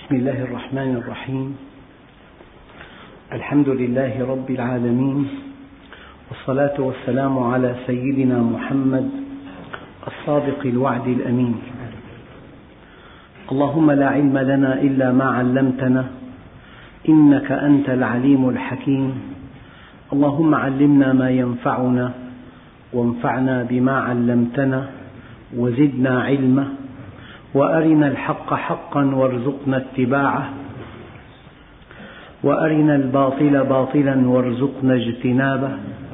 بسم الله الرحمن الرحيم. الحمد لله رب العالمين، والصلاة والسلام على سيدنا محمد الصادق الوعد الأمين. اللهم لا علم لنا إلا ما علمتنا، إنك أنت العليم الحكيم. اللهم علمنا ما ينفعنا، وانفعنا بما علمتنا، وزدنا علما، وأرنا الحق حقا وارزقنا اتباعه، وأرنا الباطل باطلا وارزقنا اجتنابه،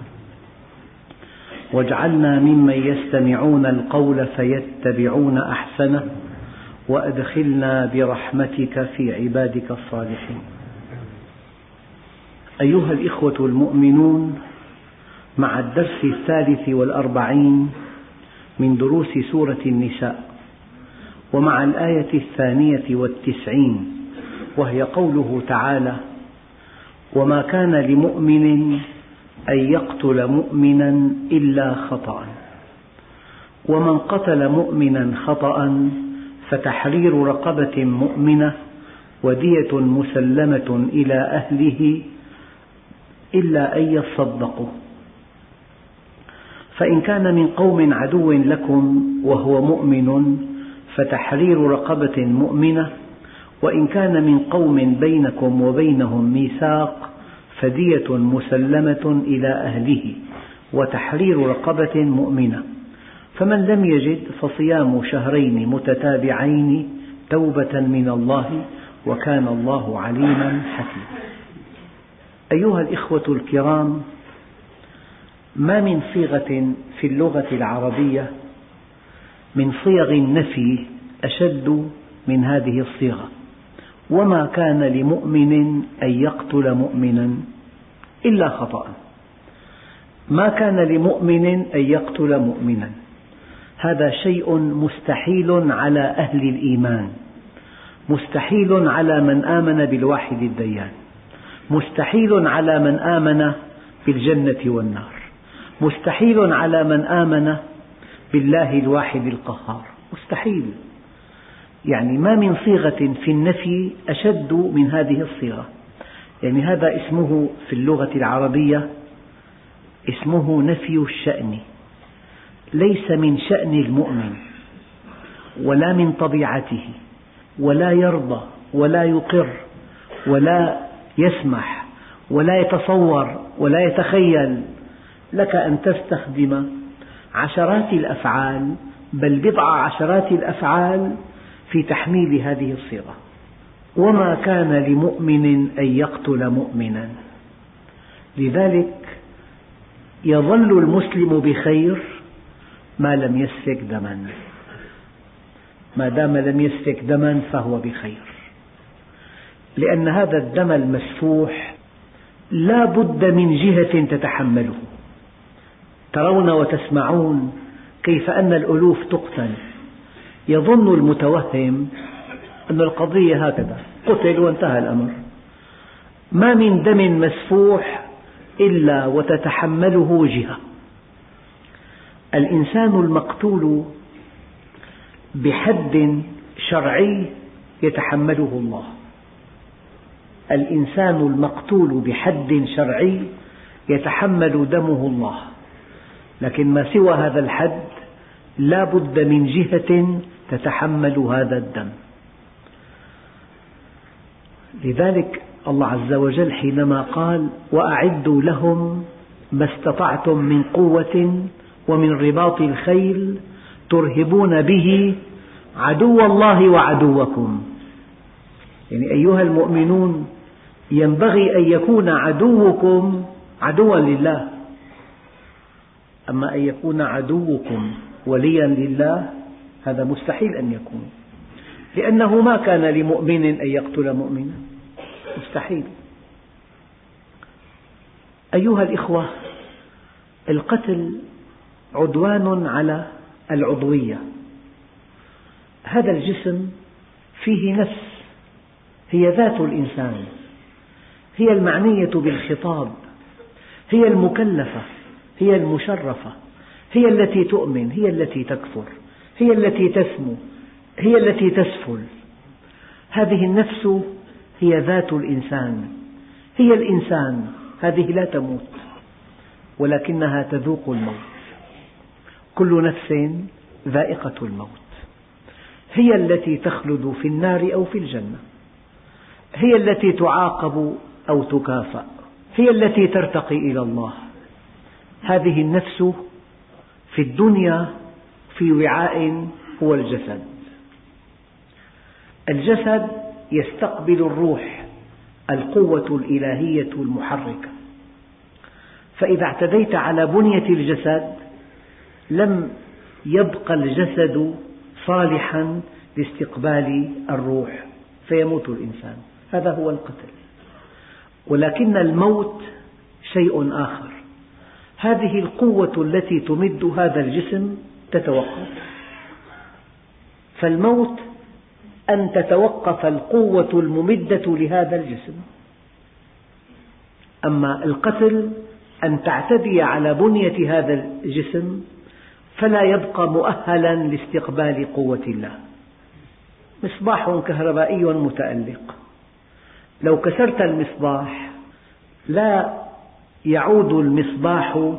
واجعلنا ممن يستمعون القول فيتبعون أحسنه، وأدخلنا برحمتك في عبادك الصالحين. أيها الإخوة المؤمنون، مع الدرس 43 من دروس سورة النساء، ومع الآية 92 وهي قوله تعالى: وما كان لمؤمن أن يقتل مؤمنا إلا خطأ، ومن قتل مؤمنا خطأ فتحرير رقبة مؤمنة ودية مسلمة إلى أهله إلا أن يصدقوا، فإن كان من قوم عدو لكم وهو مؤمن فتحرير رقبة مؤمنة، وإن كان من قوم بينكم وبينهم ميثاق فدية مسلمة إلى أهله وتحرير رقبة مؤمنة، فمن لم يجد فصيام شهرين متتابعين توبة من الله، وكان الله عليما حكيما. أيها الإخوة الكرام، ما من صيغة في اللغة العربية من صيغ النفي أشد من هذه الصيغة: وما كان لمؤمن أن يقتل مؤمنا إلا خطأ. ما كان لمؤمن أن يقتل مؤمنا، هذا شيء مستحيل على أهل الإيمان، مستحيل على من آمن بالواحد الديان، مستحيل على من آمن بالجنة والنار، مستحيل على من آمن بالله الواحد القهار، مستحيل. يعني ما من صيغة في النفي أشد من هذه الصيغة. يعني هذا اسمه في اللغة العربية اسمه نفي الشأن، ليس من شأن المؤمن ولا من طبيعته، ولا يرضى ولا يقر ولا يسمح ولا يتصور ولا يتخيل لك أن تستخدم عشرات الأفعال، بل بضع عشرات الأفعال في تحميل هذه الصيغة. وما كان لمؤمن أن يقتل مؤمنا، لذلك يظل المسلم بخير ما لم يسفك دما، ما دام لم يسفك دما فهو بخير، لأن هذا الدم المسفوح لا بد من جهة تتحمله. ترون وتسمعون كيف أن الألوف تقتل، يظن المتوهم أن القضية هكذا، قتل وانتهى الأمر. ما من دم مسفوح إلا وتتحمله جهة. الإنسان المقتول بحد شرعي يتحمله الله، الإنسان المقتول بحد شرعي يتحمل دمه الله، لكن ما سوى هذا الحد لا بد من جهة تتحمل هذا الدم. لذلك الله عز وجل حينما قال: وأعدوا لهم ما استطعتم من قوة ومن رباط الخيل ترهبون به عدو الله وعدوكم، يعني أيها المؤمنون ينبغي أن يكون عدوكم عدوا لله، أما أن يكون عدوكم وليا لله هذا مستحيل أن يكون، لأنه ما كان لمؤمن أن يقتل مؤمنا، مستحيل. أيها الإخوة، القتل عدوان على العضوية. هذا الجسم فيه نفس، هي ذات الإنسان، هي المعنية بالخطاب، هي المكلفة، هي المشرفة، هي التي تؤمن، هي التي تكفر، هي التي تسمو، هي التي تسفل. هذه النفس هي ذات الإنسان، هي الإنسان، هذه لا تموت ولكنها تذوق الموت. كل نفس ذائقة الموت، هي التي تخلد في النار أو في الجنة، هي التي تعاقب أو تكافأ، هي التي ترتقي إلى الله. هذه النفس في الدنيا في وعاء هو الجسد. الجسد يستقبل الروح، القوة الإلهية المحركة، فإذا اعتديت على بنية الجسد لم يبقى الجسد صالحا لاستقبال الروح فيموت الإنسان، هذا هو القتل. ولكن الموت شيء آخر، هذه القوة التي تمد هذا الجسم تتوقف، فالموت أن تتوقف القوة الممدة لهذا الجسم. أما القتل أن تعتدي على بنية هذا الجسم فلا يبقى مؤهلا لاستقبال قوة الله. مصباح كهربائي متألق، لو كسرت المصباح لا يعود المصباح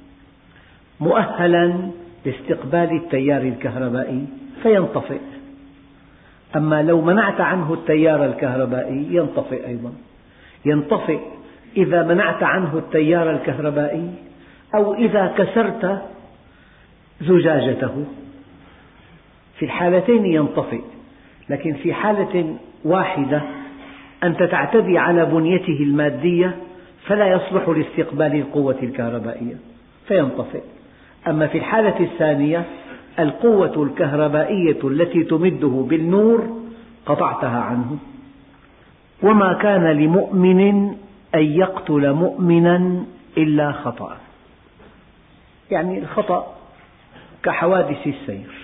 مؤهلا لاستقبال التيار الكهربائي فينطفئ. أما لو منعت عنه التيار الكهربائي ينطفئ أيضا. ينطفئ إذا منعت عنه التيار الكهربائي أو إذا كسرت زجاجته، في الحالتين ينطفئ. لكن في حالة واحدة أنت تعتدي على بنيته المادية فلا يصلح لاستقبال القوة الكهربائية فينطفئ. أما في الحالة الثانية القوة الكهربائية التي تمده بالنور قطعتها عنه. وما كان لمؤمن أن يقتل مؤمنا إلا خطأ، يعني الخطأ كحوادث السير،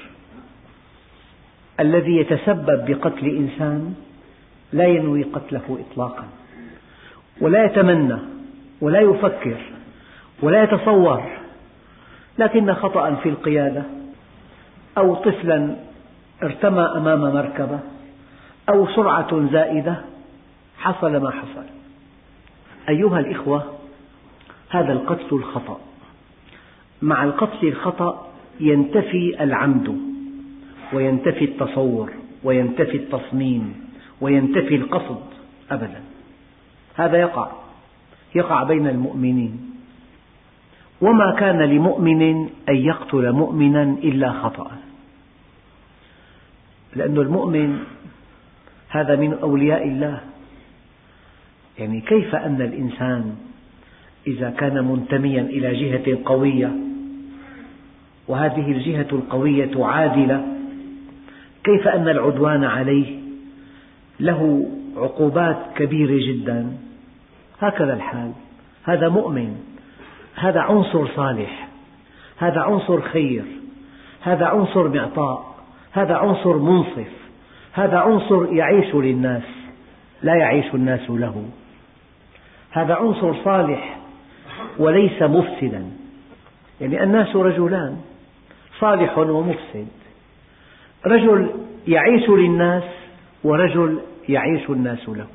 الذي يتسبب بقتل إنسان لا ينوي قتله إطلاقا ولا يتمنى ولا يفكر ولا يتصور، لكن خطأ في القيادة أو طفلا ارتمى أمام مركبة أو سرعة زائدة حصل ما حصل. أيها الإخوة، هذا القتل الخطأ. مع القتل الخطأ ينتفي العمد وينتفي التصور وينتفي التصميم وينتفي القصد أبدا. هذا يقع بين المؤمنين. وما كان لمؤمن أن يقتل مؤمنا إلا خطأ، لأن المؤمن هذا من أولياء الله. يعني كيف أن الإنسان إذا كان منتميا إلى جهة قوية وهذه الجهة القوية عادلة، كيف أن العدوان عليه له عقوبات كبيرة جدا؟ هكذا الحال. هذا مؤمن، هذا عنصر صالح، هذا عنصر خير، هذا عنصر معطاء، هذا عنصر منصف، هذا عنصر يعيش للناس لا يعيش الناس له. هذا عنصر صالح وليس مفسدا. يعني الناس رجلان، صالح ومفسد، رجل يعيش للناس ورجل يعيش الناس له،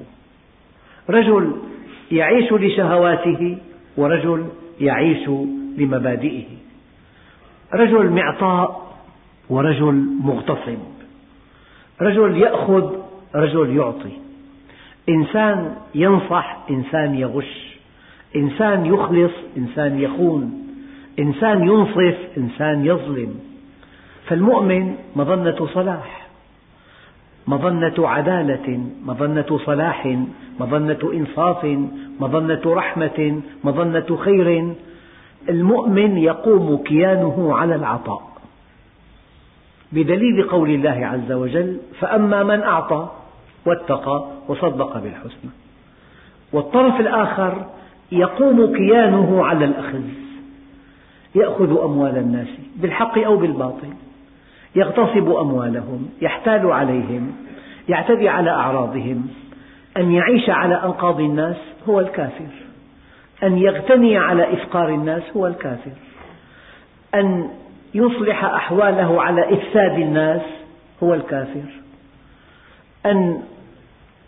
رجل يعيش لشهواته ورجل يعيش لمبادئه، رجل معطاء ورجل مغتصب، رجل يأخذ رجل يعطي، إنسان ينصح إنسان يغش، إنسان يخلص إنسان يخون، إنسان ينصف إنسان يظلم. فالمؤمن مظنة صلاح، مظنة عدالة، مظنة صلاح، مظنة إنصاف، مظنة رحمة، مظنة خير. المؤمن يقوم كيانه على العطاء بدليل قول الله عز وجل: فأما من أعطى واتقى وصدق بالحسنى. والطرف الآخر يقوم كيانه على الأخذ، يأخذ أموال الناس بالحق أو بالباطل، يغتصب أموالهم، يحتال عليهم، يعتدي على أعراضهم. أن يعيش على أنقاض الناس هو الكافر، أن يغتني على إفقار الناس هو الكافر، أن يصلح أحواله على إفساد الناس هو الكافر، أن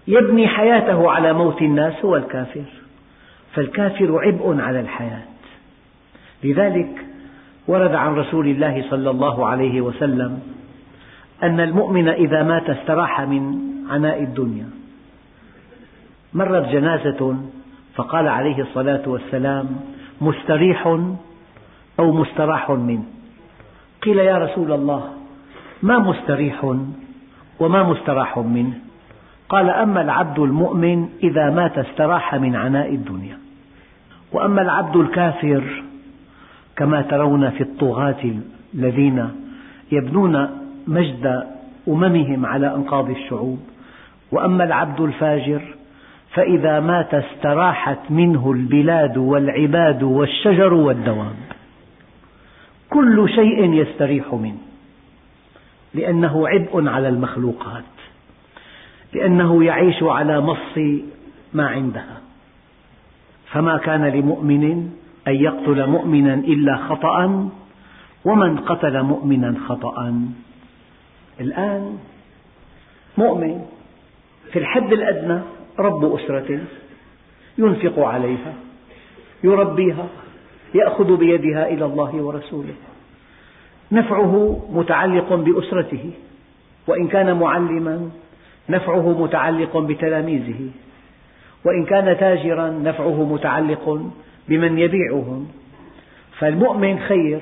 يبني حياته على موت الناس هو الكافر، فالكافر عبء على الحياة. لذلك ورد عن رسول الله صلى الله عليه وسلم أن المؤمن إذا مات استراح من عناء الدنيا. مرت جنازة فقال عليه الصلاة والسلام: مستريح أو مستراح منه؟ قيل: يا رسول الله، ما مستريح وما مستراح منه؟ قال: أما العبد المؤمن إذا مات استراح من عناء الدنيا، وأما العبد الكافر كما ترون في الطغاة الذين يبنون مجد أممهم على أنقاض الشعوب، وأما العبد الفاجر فإذا مات استراحت منه البلاد والعباد والشجر والدواب، كل شيء يستريح منه، لأنه عبء على المخلوقات، لأنه يعيش على مص ما عندها. فما كان لمؤمن أن يقتل مؤمنا إلا خطأ، ومن قتل مؤمنا خطأ. الآن مؤمن في الحد الأدنى رب أسرة ينفق عليها، يربيها، يأخذ بيدها إلى الله ورسوله، نفعه متعلق بأسرته، وإن كان معلما نفعه متعلق بتلاميذه، وإن كان تاجرا نفعه متعلق بمن يبيعهم. فالمؤمن خير،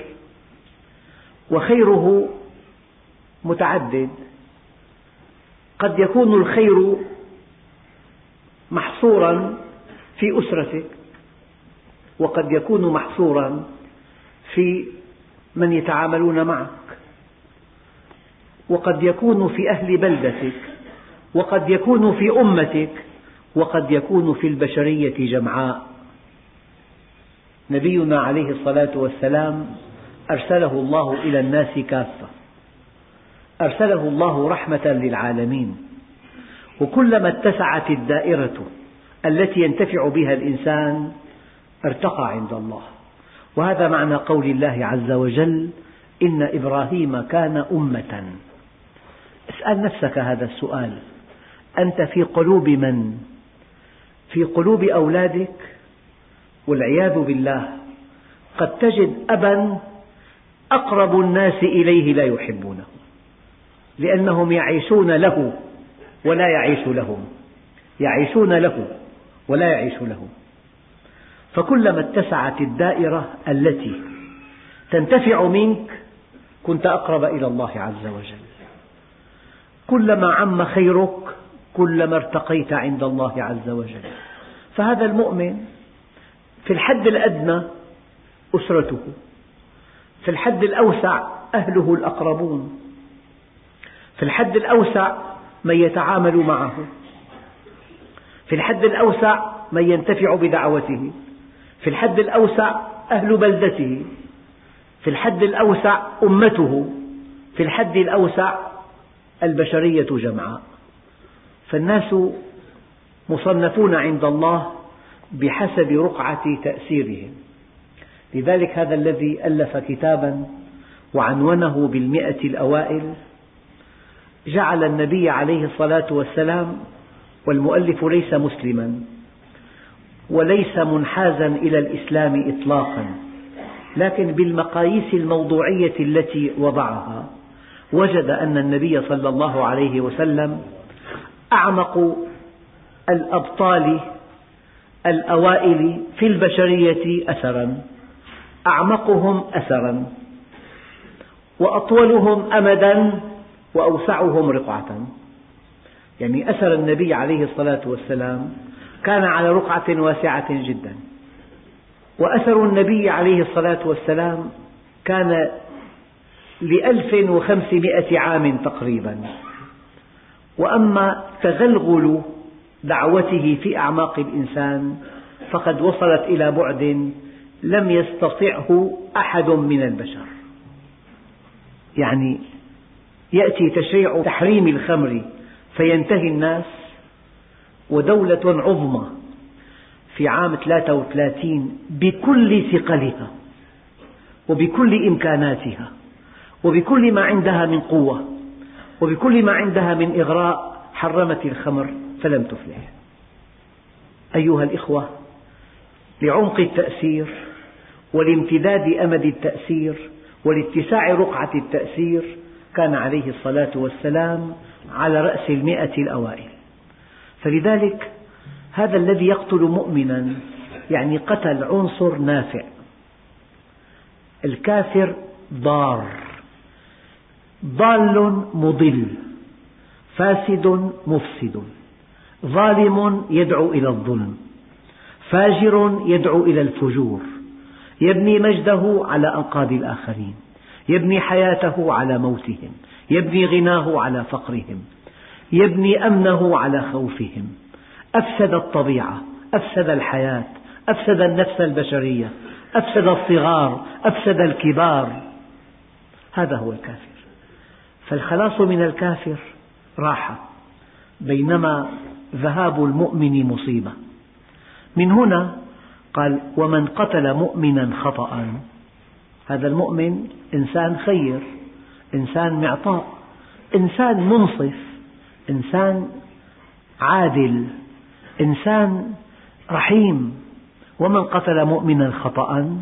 وخيره متعدد. قد يكون الخير محصورا في أسرتك، وقد يكون محصورا في من يتعاملون معك، وقد يكون في أهل بلدتك، وقد يكون في أمتك، وقد يكون في البشرية جمعاء. نبينا عليه الصلاة والسلام أرسله الله إلى الناس كافة، أرسله الله رحمة للعالمين، وكلما اتسعت الدائرة التي ينتفع بها الإنسان ارتقى عند الله. وهذا معنى قول الله عز وجل: إن إبراهيم كان أمة. اسأل نفسك هذا السؤال: أنت في قلوب من؟ في قلوب أولادك؟ والعياذ بالله قد تجد أبا أقرب الناس إليه لا يحبونه، لأنهم يعيشون له ولا يعيش لهم، يعيشون له ولا يعيش لهم. فكلما اتسعت الدائرة التي تنتفع منك كنت أقرب إلى الله عز وجل. كلما عم خيرك كلما ارتقيت عند الله عز وجل. فهذا المؤمن في الحد الأدنى أسرته، في الحد الأوسع أهله الأقربون، في الحد الأوسع من يتعامل معه، في الحد الأوسع من ينتفع بدعوته، في الحد الأوسع أهل بلدته، في الحد الأوسع أمته، في الحد الأوسع البشرية جمعاء. فالناس مصنفون عند الله بحسب رقعة تأثيرهم. لذلك هذا الذي ألف كتابا وعنونه بالمئة الأوائل جعل النبي عليه الصلاة والسلام، والمؤلف ليس مسلما وليس منحازا إلى الإسلام إطلاقا، لكن بالمقاييس الموضوعية التي وضعها وجد أن النبي صلى الله عليه وسلم أعمق الأبطال الأوائل في البشرية أثرا، أعمقهم أثرا، وأطولهم أمدا، وأوسعهم رقعة. يعني أثر النبي عليه الصلاة والسلام كان على رقعة واسعة جدا، وأثر النبي عليه الصلاة والسلام كان ل1500 عام تقريبا. وأما تغلغل دعوته في أعماق الإنسان فقد وصلت إلى بعد لم يستطعه أحد من البشر. يعني يأتي تشريع تحريم الخمر فينتهي الناس، ودولة عظمى في عام 33 بكل ثقلها وبكل إمكاناتها وبكل ما عندها من قوة وبكل ما عندها من إغراء حرمت الخمر فلم تفلح. أيها الإخوة، لعمق التأثير ولامتداد أمد التأثير ولاتساع رقعة التأثير كان عليه الصلاة والسلام على رأس 100 الأوائل. فلذلك هذا الذي يقتل مؤمنا يعني قتل عنصر نافع. الكافر ضار، ضال مضل، فاسد مفسد، ظالم يدعو إلى الظلم، فاجر يدعو إلى الفجور، يبني مجده على أنقاض الآخرين، يبني حياته على موتهم، يبني غناه على فقرهم، يبني أمنه على خوفهم. أفسد الطبيعة، أفسد الحياة، أفسد النفس البشرية، أفسد الصغار، أفسد الكبار. هذا هو الكافر. فالخلاص من الكافر راحة، بينما ذهاب المؤمن مصيبة. من هنا قال: ومن قتل مؤمنا خطأ. هذا المؤمن إنسان خير، إنسان معطاء، إنسان منصف، إنسان عادل، إنسان رحيم. ومن قتل مؤمنا خطأ،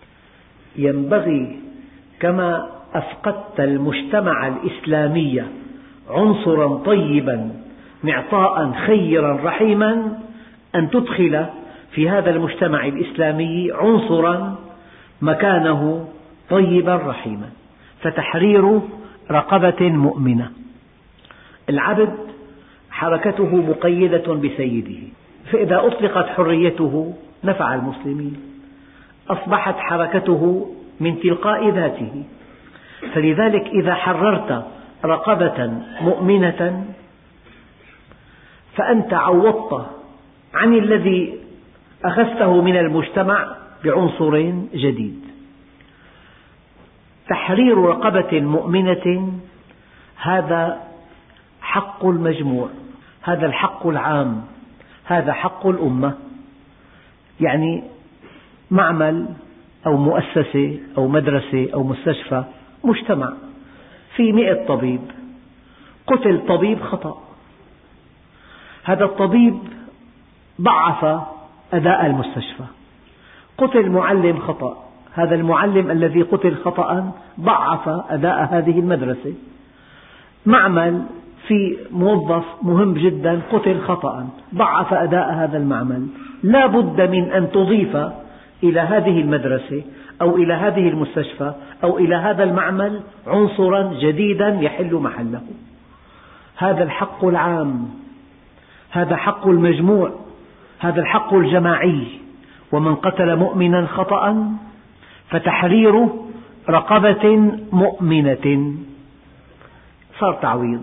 ينبغي كما أفقدت المجتمع الإسلامي عنصرا طيبا معطاء خيرا رحيما أن تدخل في هذا المجتمع الإسلامي عنصرا مكانه طيبا رحيما. فتحرير رقبة مؤمنة. العبد حركته مقيدة بسيده، فإذا أطلقت حريته نفع المسلمين، أصبحت حركته من تلقاء ذاته. فلذلك إذا حررت رقبة مؤمنة فأنت عوضت عن الذي أخذته من المجتمع بعنصر جديد. تحرير رقبة مؤمنة هذا حق المجموع، هذا الحق العام، هذا حق الأمة. يعني معمل أو مؤسسة أو مدرسة أو مستشفى، مجتمع في 100 طبيب، قتل طبيب خطأ، هذا الطبيب ضعف أداء المستشفى. قتل معلم خطأ، هذا المعلم الذي قتل خطأ ضعف أداء هذه المدرسة. معمل في موظف مهم جدا قتل خطأ ضعف أداء هذا المعمل. لا بد من أن تضيف إلى هذه المدرسة أو إلى هذه المستشفى أو إلى هذا المعمل عنصرا جديدا يحل محله. هذا الحق العام، هذا حق المجموع، هذا الحق الجماعي. ومن قتل مؤمنا خطأ فتحرير رقبة مؤمنة. صار تعويض.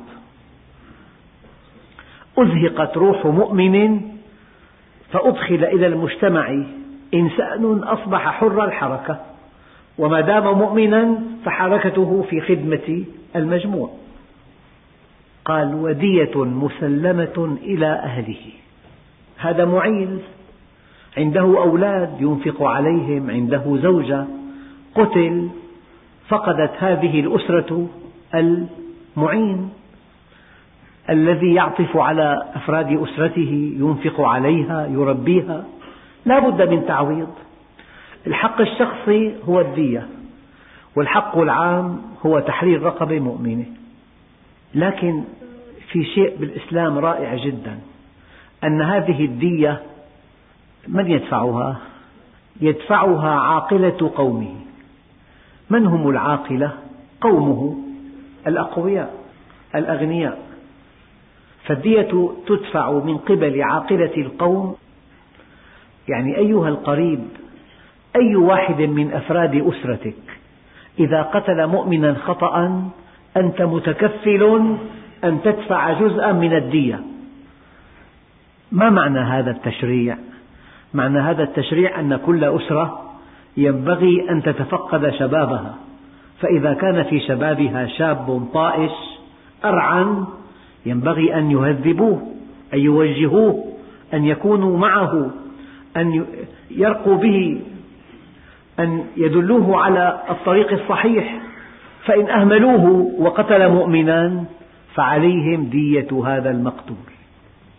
أزهقت روح مؤمن فأدخل إلى المجتمع إنسان أصبح حر الحركة، وما دام مؤمنا فحركته في خدمة المجموع. قال: ودية مسلمة إلى أهله. هذا معيل، عنده أولاد ينفق عليهم، عنده زوجة، قتل، فقدت هذه الأسرة المعين الذي يعطف على أفراد أسرته، ينفق عليها، يربيها. لا بد من تعويض. الحق الشخصي هو الدية، والحق العام هو تحرير رقبة مؤمنة. لكن في شيء بالإسلام رائع جدا، أن هذه الدية من يدفعها؟ يدفعها عاقلة قومه. من هم العاقلة؟ قومه الأقوياء الأغنياء. فالدية تدفع من قبل عاقلة القوم. يعني أيها القريب، أي واحد من أفراد أسرتك إذا قتل مؤمنا خطأ أنت متكفل أن تدفع جزءا من الدية. ما معنى هذا التشريع؟ معنى هذا التشريع أن كل أسرة ينبغي أن تتفقد شبابها، فإذا كان في شبابها شاب طائش أرعن ينبغي أن يهذبوه، أن يوجهوه، أن يكونوا معه، أن يرقوا به، أن يدلوه على الطريق الصحيح. فإن أهملوه وقتل مؤمنا فعليهم دية هذا المقتول.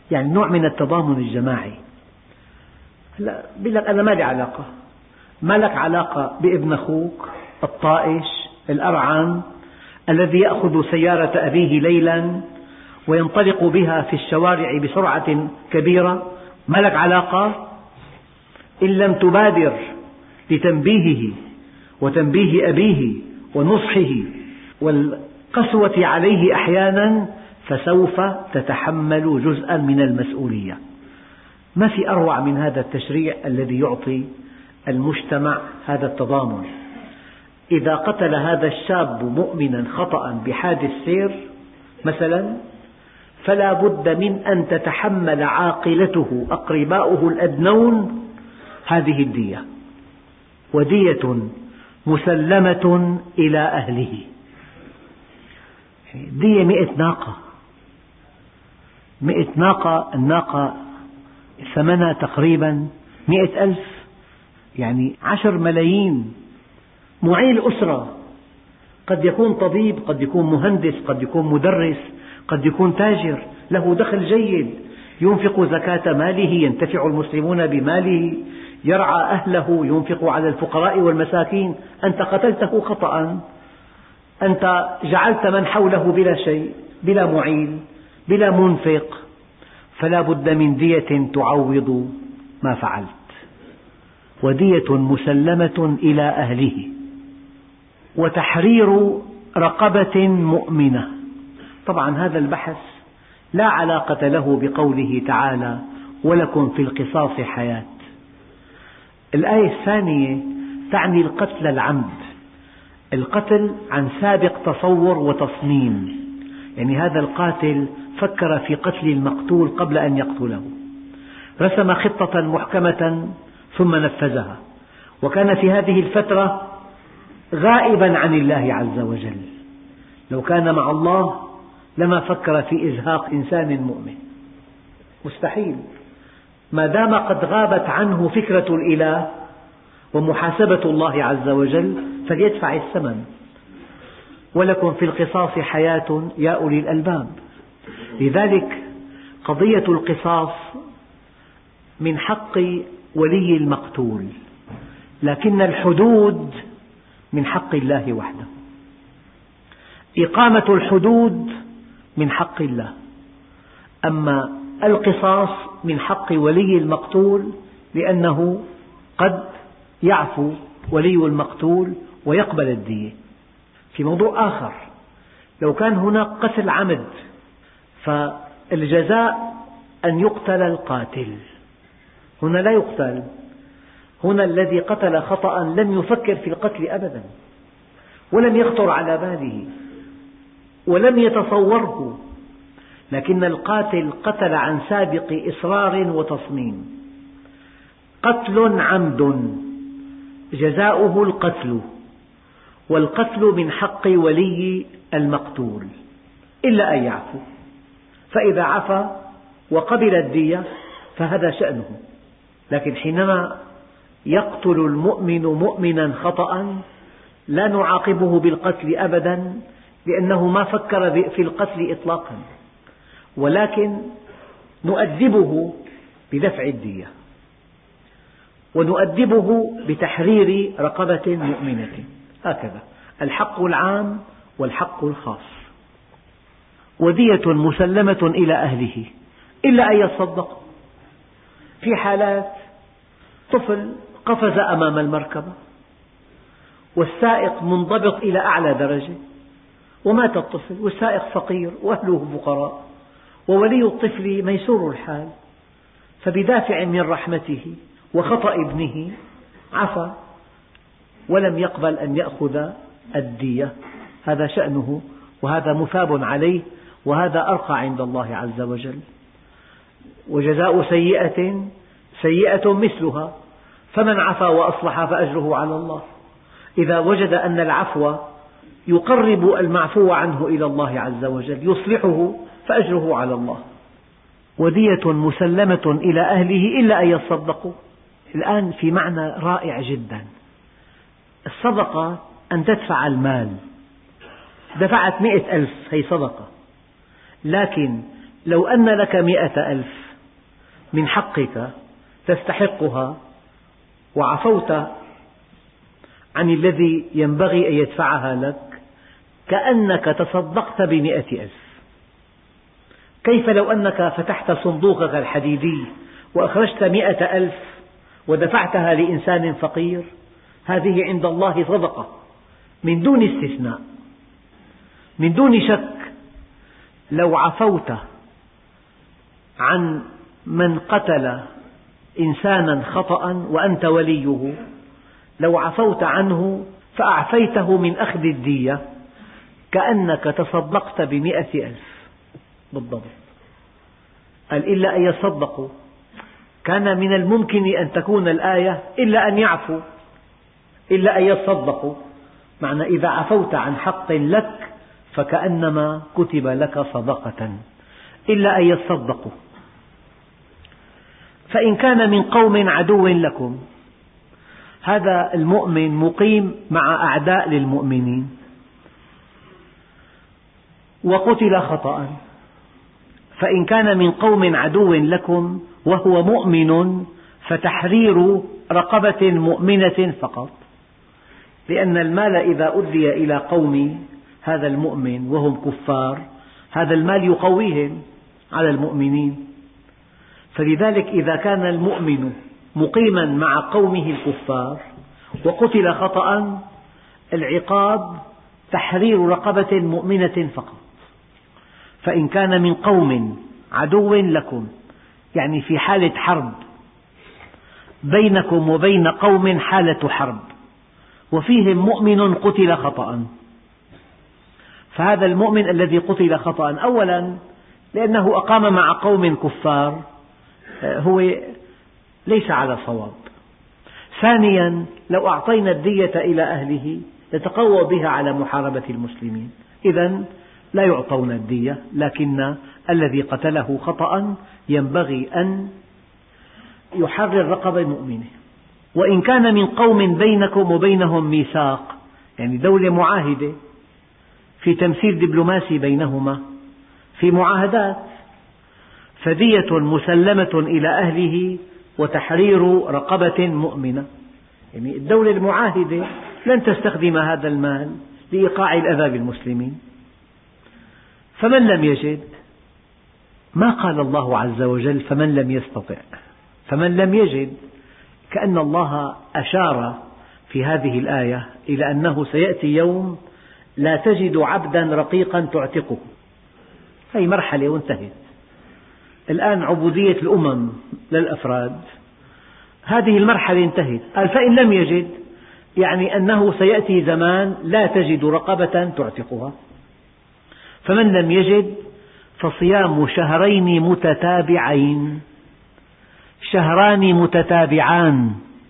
يعني نوع من التضامن الجماعي. هلا بيقول لك أنا ما لي علاقة، ما لك علاقة بابن أخوك الطائش الأرعن الذي يأخذ سيارة أبيه ليلا وينطلق بها في الشوارع بسرعة كبيرة، ما لك علاقة إن لم تبادر لتنبيهه وتنبيه أبيه ونصحه والقسوة عليه أحيانا، فسوف تتحمل جزءا من المسؤولية. ما في أروع من هذا التشريع الذي يعطي المجتمع هذا التضامن. إذا قتل هذا الشاب مؤمنا خطأ بحادث سير مثلا، فلا بد من أن تتحمل عاقلته أقرباؤه الأدنون هذه الدية، ودية مسلمة إلى أهله. دية 100 ناقة، 100 ناقة، الناقة ثمنها تقريبا 100,000، يعني 10 ملايين. معيل أسرة قد يكون طبيب، قد يكون مهندس، قد يكون مدرس، قد يكون تاجر له دخل جيد، ينفق زكاة ماله، ينتفع المسلمون بماله، يرعى أهله، ينفق على الفقراء والمساكين. أنت قتلته خطأ، أنت جعلت من حوله بلا شيء، بلا معيل، بلا منفق، فلا بد من دية تعوض ما فعلت، ودية مسلمة إلى أهله، وتحرير رقبة مؤمنة. طبعا هذا البحث لا علاقة له بقوله تعالى ولكم في القصاص حياة. الآية الثانية تعني القتل العمد، القتل عن سابق تصور وتصميم، يعني هذا القاتل فكر في قتل المقتول قبل أن يقتله، رسم خطة محكمة ثم نفذها، وكان في هذه الفترة غائبا عن الله عز وجل. لو كان مع الله لما فكر في إزهاق إنسان مؤمن، مستحيل. ما دام قد غابت عنه فكرة الإله ومحاسبة الله عز وجل فليدفع الثمن. ولكم في القصاص حياة يا أولي الألباب. لذلك قضية القصاص من حق ولي المقتول، لكن الحدود من حق الله وحده. إقامة الحدود من حق الله، أما القصاص من حق ولي المقتول، لأنه قد يعفو ولي المقتول ويقبل الدية. في موضوع آخر، لو كان هناك قتل عمد فالجزاء أن يقتل القاتل، هنا لا يقتل، هنا الذي قتل خطأ لم يفكر في القتل أبدا، ولم يخطر على باله، ولم يتصوره، لكن القاتل قتل عن سابق إصرار وتصميم. قتل عمد جزاؤه القتل، والقتل من حق ولي المقتول إلا أن يعفو، فإذا عفا وقبل الدية فهذا شأنه. لكن حينما يقتل المؤمن مؤمنا خطأ لا نعاقبه بالقتل أبدا، لأنه ما فكر في القتل إطلاقا، ولكن نؤدبه بدفع الدية، ونؤدبه بتحرير رقبة مؤمنة. هكذا الحق العام والحق الخاص. ودية مسلمة إلى أهله إلا أن يصدقوا. في حالات طفل قفز أمام المركبة والسائق منضبط إلى أعلى درجة، ومات الطفل والسائق فقير وأهله فقراء، وولي الطفل ميسور الحال، فبدافع من رحمته وخطأ ابنه عفى ولم يقبل أن يأخذ الدية. هذا شأنه، وهذا مثاب عليه، وهذا أرقى عند الله عز وجل. وجزاء سيئة سيئة مثلها، فمن عفا وأصلح فأجره على الله. إذا وجد أن العفو يقرب المعفو عنه إلى الله عز وجل، يصلحه، فأجره على الله. ودية مسلمة إلى أهله إلا أن يصدقوا. الآن في معنى رائع جدا. الصدقة أن تدفع المال، دفعت 100,000 هي صدقة، لكن لو أن لك 100,000 من حقك تستحقها وعفوت عن الذي ينبغي أن يدفعها لك كأنك تصدقت ب100,000. كيف لو أنك فتحت صندوقك الحديدي وأخرجت 100,000 ودفعتها لإنسان فقير؟ هذه عند الله صدقة من دون استثناء، من دون شك. لو عفوت عن من قتل إنسانا خطأ وأنت وليه، لو عفوت عنه فأعفيته من أخذ الدية كأنك تصدقت ب100,000 بالضبط. قال إلا أن يصدقوا. كان من الممكن أن تكون الآية إلا أن يعفوا، إلا أن يصدقوا، معنى إذا عفوت عن حق لك فكأنما كتب لك صدقة، إلا أن يصدقوا. فإن كان من قوم عدو لكم، هذا المؤمن مقيم مع أعداء للمؤمنين وقتل خطأ، فإن كان من قوم عدو لكم وهو مؤمن فتحرير رقبة مؤمنة فقط، لأن المال إذا أدي إلى قوم هذا المؤمن وهم كفار، هذا المال يقويهم على المؤمنين. فلذلك إذا كان المؤمن مقيما مع قومه الكفار وقتل خطأ، العقاب تحرير رقبة مؤمنة فقط. فإن كان من قوم عدو لكم، يعني في حالة حرب بينكم وبين قوم، حالة حرب وفيهم مؤمن قتل خطأ، فهذا المؤمن الذي قتل خطأ أولا لأنه أقام مع قوم كفار هو ليس على صواب. ثانيا لو أعطينا الدية إلى أهله يتقوى بها على محاربة المسلمين، إذن لا يعطون الدية، لكن الذي قتله خطأ ينبغي أن يحرر رقبة مؤمنة. وإن كان من قوم بينكم وبينهم ميثاق، يعني دولة معاهدة في تمثيل دبلوماسي بينهما، في معاهدات، فدية مسلمة إلى أهله وتحرير رقبة مؤمنة. يعني الدولة المعاهدة لن تستخدم هذا المال لإيقاع الأذى بالمسلمين. فمن لم يجد، ما قال الله عز وجل فمن لم يستطع، فمن لم يجد، كأن الله أشار في هذه الآية إلى أنه سيأتي يوم لا تجد عبدا رقيقا تعتقه. هذه مرحلة وانتهت. الآن عبودية الأمم للأفراد، هذه المرحلة انتهت. قال فإن لم يجد، يعني أنه سيأتي زمان لا تجد رقبة تعتقها. فمن لم يجد فصيام شهرين متتابعين، شهران متتابعان.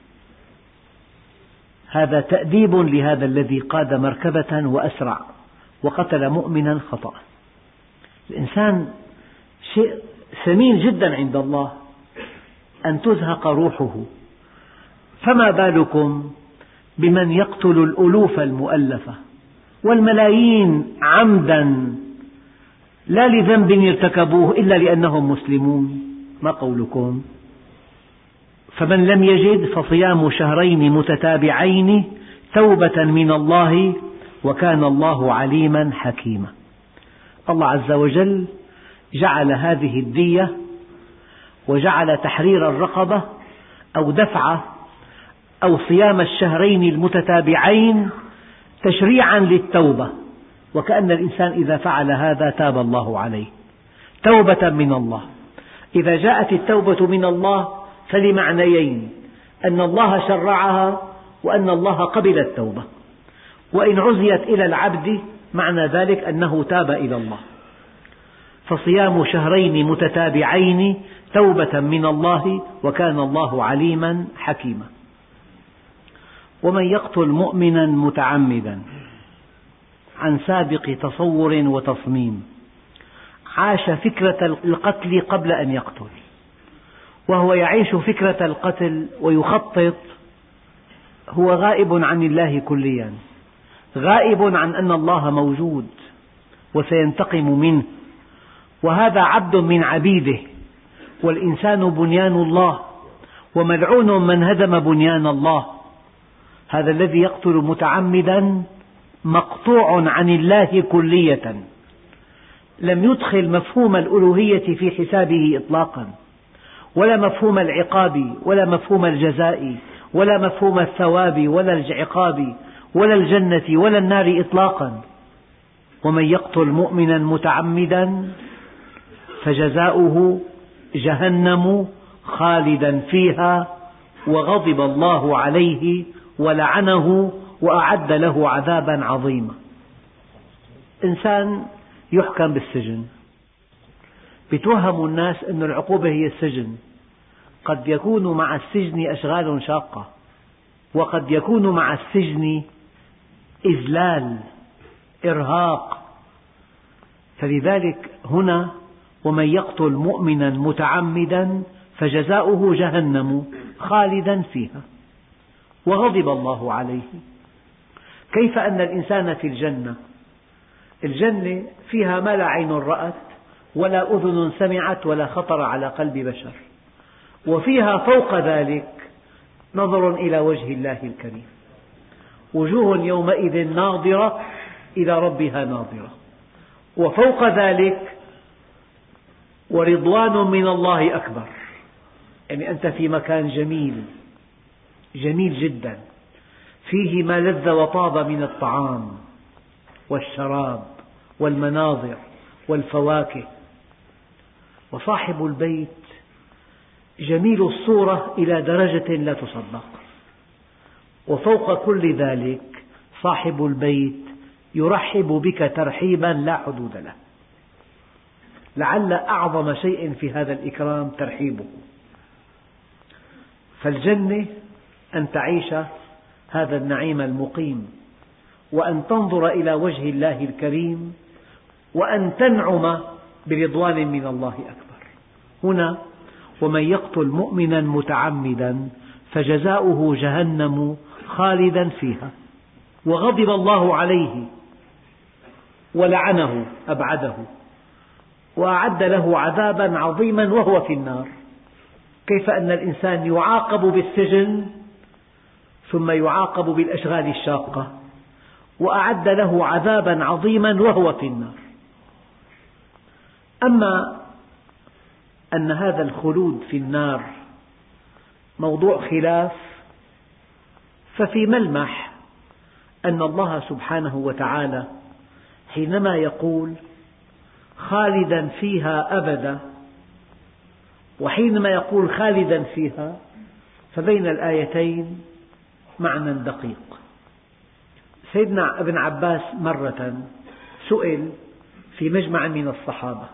هذا تأديب لهذا الذي قاد مركبة وأسرع وقتل مؤمنا خطأ. الإنسان شيء ثمين جدا عند الله أن تزهق روحه، فما بالكم بمن يقتل الألوف المؤلفة والملايين عمدا لا لذنب ارتكبوه إلا لأنهم مسلمون؟ ما قولكم؟ فمن لم يجد فصيام شهرين متتابعين توبة من الله وكان الله عليما حكيما. الله عز وجل جعل هذه الدية وجعل تحرير الرقبة أو دفعة أو صيام الشهرين المتتابعين تشريعا للتوبة، وكأن الإنسان إذا فعل هذا تاب الله عليه توبة من الله. إذا جاءت التوبة من الله فلمعنيين: أن الله شرعها وأن الله قبل التوبة. وإن عزيت إلى العبد معنى ذلك أنه تاب إلى الله. فصيام شهرين متتابعين توبة من الله وكان الله عليما حكيما. ومن يقتل مؤمنا متعمدا عن سابق تصور وتصميم عاش فكرة القتل قبل أن يقتل، وهو يعيش فكرة القتل ويخطط، هو غائب عن الله كليا، غائب عن أن الله موجود وسينتقم منه وهذا عبد من عبيده، والإنسان بنيان الله، وملعون من هدم بنيان الله. هذا الذي يقتل متعمدا مقطوع عن الله كلية، لم يدخل مفهوم الألوهية في حسابه إطلاقا، ولا مفهوم العقاب، ولا مفهوم الجزاء، ولا مفهوم الثواب، ولا العقاب، ولا الجنة، ولا النار إطلاقا. ومن يقتل مؤمنا متعمدا فجزاؤه جهنم خالدا فيها وغضب الله عليه ولعنه وأعد له عذابا عظيما. إنسان يحكم بالسجن، يتوهم الناس أن العقوبة هي السجن. قد يكون مع السجن أشغال شاقة، وقد يكون مع السجن إذلال، إرهاق. فلذلك هنا ومن يقتل مؤمنا متعمدا فجزاؤه جهنم خالدا فيها وغضب الله عليه. كيف أن الإنسان في الجنة، الجنة فيها ما لا عين رأت ولا أذن سمعت ولا خطر على قلب بشر، وفيها فوق ذلك نظر إلى وجه الله الكريم، وجوه يومئذ ناظرة إلى ربها ناظرة، وفوق ذلك ورضوان من الله أكبر. يعني أنت في مكان جميل، جميل جدا، فيه ما لذ وطاب من الطعام والشراب والمناظر والفواكه، وصاحب البيت جميل الصورة إلى درجة لا تصدق، وفوق كل ذلك صاحب البيت يرحب بك ترحيبا لا حدود له. لعل أعظم شيء في هذا الإكرام ترحيبه. فالجنة أن تعيش هذا النعيم المقيم، وأن تنظر إلى وجه الله الكريم، وأن تنعم برضوان من الله أكبر. هنا ومن يقتل مؤمنا متعمدا فجزاؤه جهنم خالدا فيها وغضب الله عليه ولعنه أبعده وأعد له عذابا عظيما وهو في النار. كيف أن الإنسان يعاقب بالسجن ثم يعاقب بالأشغال الشاقة، وأعد له عذابا عظيما وهو في النار. أما أن هذا الخلود في النار موضوع خلاف، ففي ملمح أن الله سبحانه وتعالى حينما يقول خالدا فيها أبدا، وحينما يقول خالدا فيها، فبين الآيتين معنى دقيق. سيدنا ابن عباس مرة سئل في مجمع من الصحابة: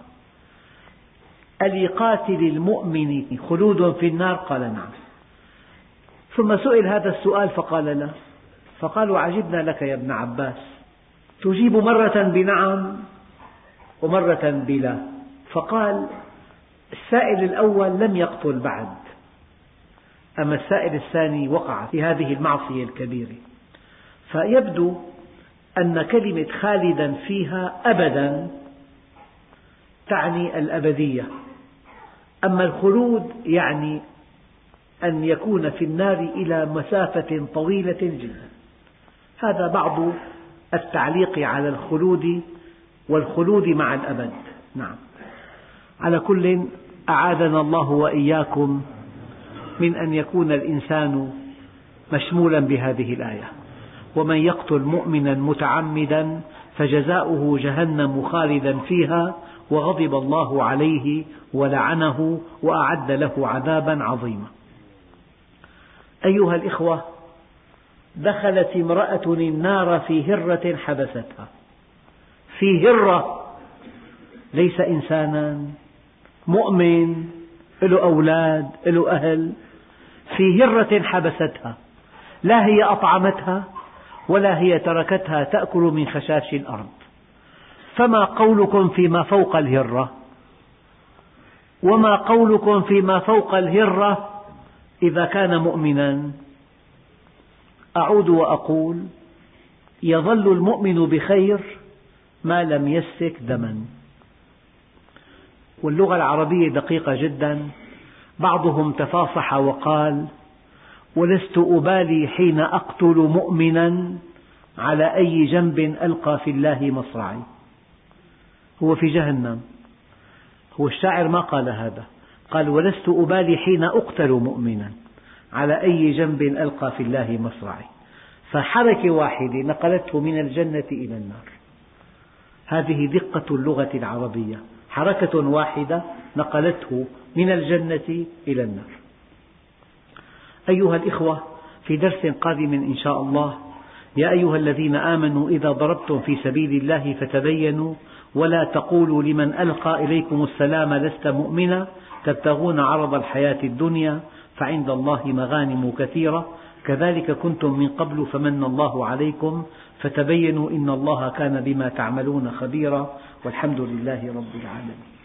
ألقاتل المؤمن خلود في النار؟ قال نعم. ثم سئل هذا السؤال فقال لا، فقالوا: عجبنا لك يا ابن عباس، تجيب مرة بنعم ومرة بلا. فقال: السائل الأول لم يقتل بعد، أما السائل الثاني وقع في هذه المعصية الكبيرة. فيبدو أن كلمة خالدا فيها أبدا تعني الأبدية، أما الخلود يعني أن يكون في النار إلى مسافة طويلة جدا. هذا بعض التعليق على الخلود والخلود مع الأبد. نعم، على كل أعاذنا الله وإياكم من أن يكون الإنسان مشمولا بهذه الآية: ومن يقتل مؤمنا متعمدا فجزاؤه جهنم خالدا فيها وغضب الله عليه ولعنه وأعد له عذابا عظيما. أيها الإخوة، دخلت امرأة النار في هرة حبستها، في هرة، ليس إنسانا مؤمن له أولاد له أهل، في هرة حبستها، لا هي أطعمتها ولا هي تركتها تأكل من خشاش الأرض. فما قولكم فيما فوق الهرة؟ وما قولكم فيما فوق الهرة إذا كان مؤمنا؟ أعود وأقول: يظل المؤمن بخير ما لم يسفك دما. واللغة العربية دقيقة جدا. بعضهم تفاصح وقال: ولست أبالي حين أقتل مؤمنا على أي جنب ألقى في الله مصرعي. هو في جهنم. هو الشاعر ما قال هذا، قال: ولست أبالي حين أقتل مؤمنا على أي جنب ألقى في الله مصرعي. فحركة واحدة نقلته من الجنة إلى النار. هذه دقة اللغة العربية، حركة واحدة نقلته من الجنة إلى النار. أيها الإخوة، في درس قادم إن شاء الله: يا أيها الذين آمنوا إذا ضربتم في سبيل الله فتبينوا ولا تقولوا لمن ألقى إليكم السلام لست مؤمنا تبتغون عرض الحياة الدنيا فعند الله مغانم كثيرة كذلك كنتم من قبل فمن الله عليكم فتبينوا إن الله كان بما تعملون خبيرا والحمد لله رب العالمين.